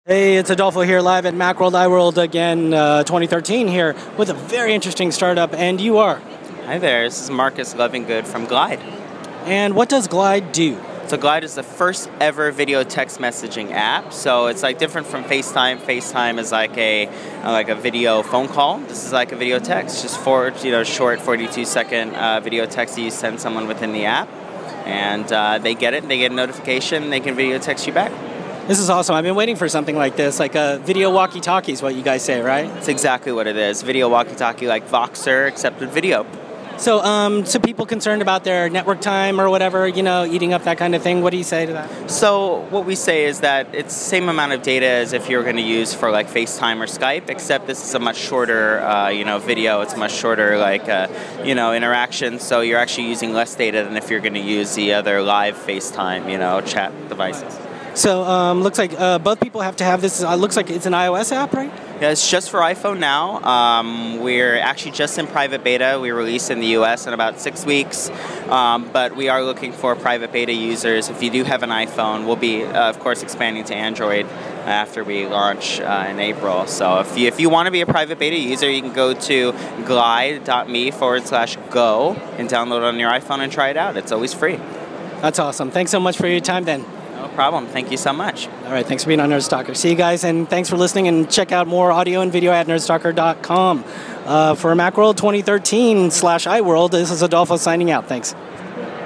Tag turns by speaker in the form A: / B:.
A: Hey, it's Adolfo here live at Macworld iWorld again 2013 here with a very interesting startup, and you are?
B: Hi there, this is Marcus Lovingood from Glide.
A: And what does Glide do?
B: So Glide is the first ever video text messaging app. So it's like different from FaceTime. FaceTime is like a video phone call. This is like a video text, just short 42-second video text that you send someone within the app, and they get it. They get a notification. They can video text you back.
A: This is awesome. I've been waiting for something like this, like a video walkie-talkie is what you guys say, right?
B: It's exactly what it is. Video walkie-talkie like Voxer, except with video.
A: So, people concerned about their network time or whatever, eating up that kind of thing, what do you say to that?
B: So what we say is that it's the same amount of data as if you're going to use for like FaceTime or Skype, except this is a much shorter, video. It's much shorter, interaction. So you're actually using less data than if you're going to use the other live FaceTime, chat devices.
A: So, looks like both people have to have this. Looks like it's an iOS app, right?
B: Yeah, it's just for iPhone now. We're actually just in private beta. We release in the US in about 6 weeks, but we are looking for private beta users. If you do have an iPhone, we'll be, of course, expanding to Android after we launch in April. So if you want to be a private beta user, you can go to glide.me/go and download it on your iPhone and try it out. It's always free.
A: That's awesome. Thanks so much for your time, then.
B: No problem. Thank you so much.
A: All right. Thanks for being on Nerdstalker. See you guys, and thanks for listening, and check out more audio and video at nerdstalker.com. For Macworld 2013/iWorld, this is Adolfo signing out. Thanks.